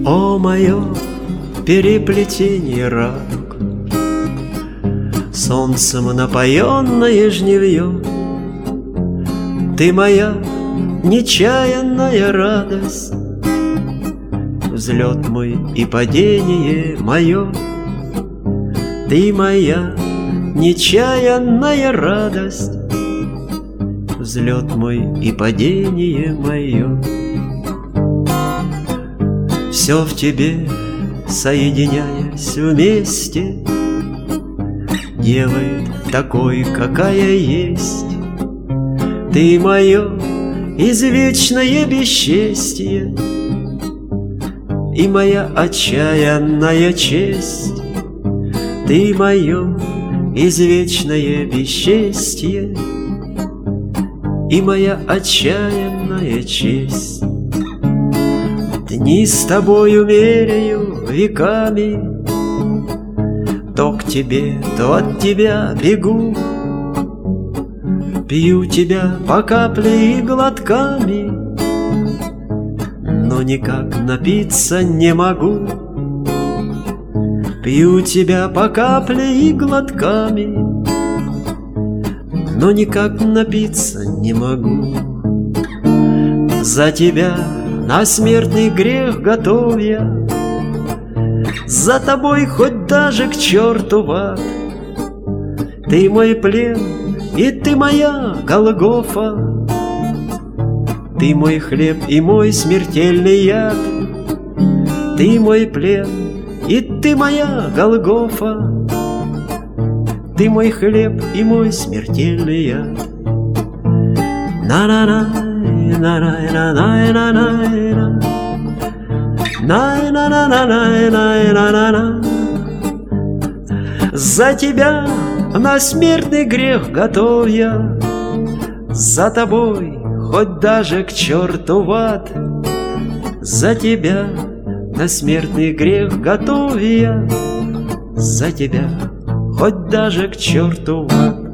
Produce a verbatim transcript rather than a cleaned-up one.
О, мое переплетение радуг, солнцем напоенное жневье, ты моя нечаянная радость, взлет мой и падение мое. Ты моя нечаянная радость, взлет мой и падение мое. Все в тебе, соединяясь вместе, делает такой, какая есть. Ты мое извечное бесчестие и моя отчаянная честь. Ты мое извечное бесчестие и моя отчаянная честь. Дни с тобою меряю веками, то к тебе, то от тебя бегу, пью тебя по капле и глотками, но никак напиться не могу. Пью тебя по капле и глотками, но никак напиться не могу. За тебя на смертный грех готов я, за тобой хоть даже к черту в ад. Ты мой плен, и ты моя Голгофа, ты мой хлеб и мой смертельный яд. Ты мой плен, и ты моя Голгофа, ты мой хлеб и мой смертельный яд. На-на-на, на-на-на-на-на-на-на, на-на-на-на-на-на-на-на. За тебя на смертный грех готов я, за тобой хоть даже к черту в ад. За тебя на смертный грех готов я, за тебя хоть даже к черту в ад.